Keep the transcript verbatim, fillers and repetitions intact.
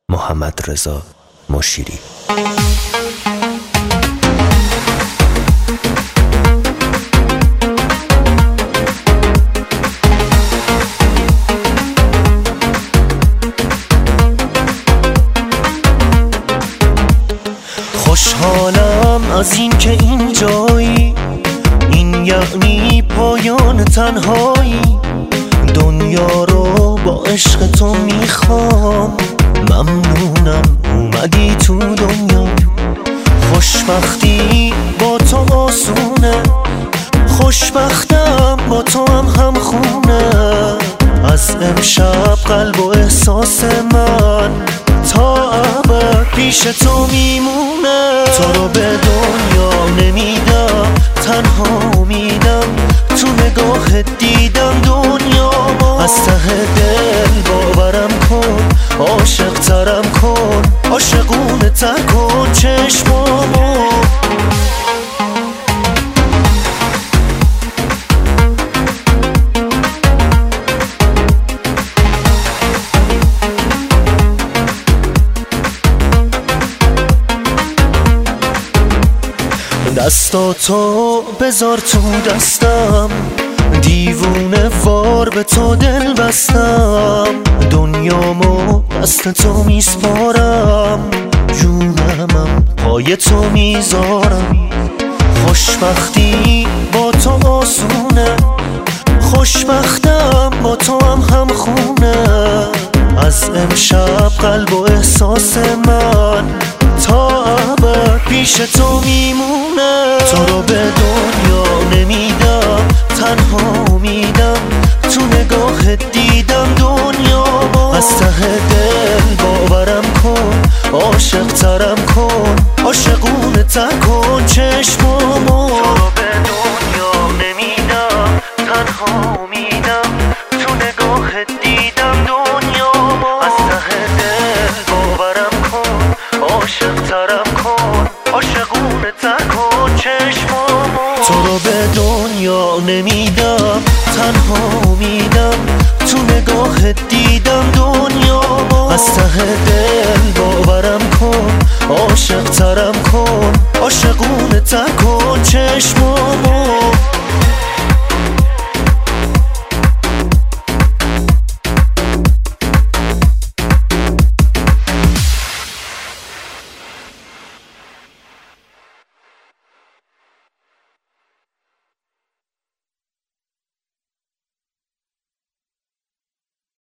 محمدرضا مشیری. خوشحالم از این که اینجایی، این یعنی پایان تنهایی. دنیا رو با عشق تو میخوام، ممنونم اومدی تو دنیا. خوشبختی با تو آسونه، خوشبختم با تو هم همخونه. از امشب قلب و احساس من تا ابد پیش تو میمونه. تو رو به دنیا نمیدم، تنها میدم تو نگاه دیدم دنیا. از ته دل باورم کن، عاشق ترم کن، عاشقونه تر کن چشمامو. دستاتو بذار تو دستم، دیوونه وار به تو دل بستم. دنیامو دست تو میسپارم، جونمم پای تو میذارم. خوشبختی با تو آسونه، خوشبختم با تو هم همخونه. از امشب قلب و احساس من تا ابد پیش تو میمونه. تو رو به دنیا نمیدم، تنها میدم تو نگاه دیدم دنیا. از ته دل باورم کن، عاشق ترم کن، عاشقونه تر کن چشمامو. تو رو به دنیا نمیدم، تنها میدم تو نگاه دیدم دنیا. از ته دل باورم کن، عاشق ترم کن، عاشقونه تر کن چشمامو. تو رو به دنیا نمیدم، تنها میدم تو نگاه دیدم دنیا. از ته دل باورم کن، عاشق ترم کن، عاشقونه تر کن چشمامو.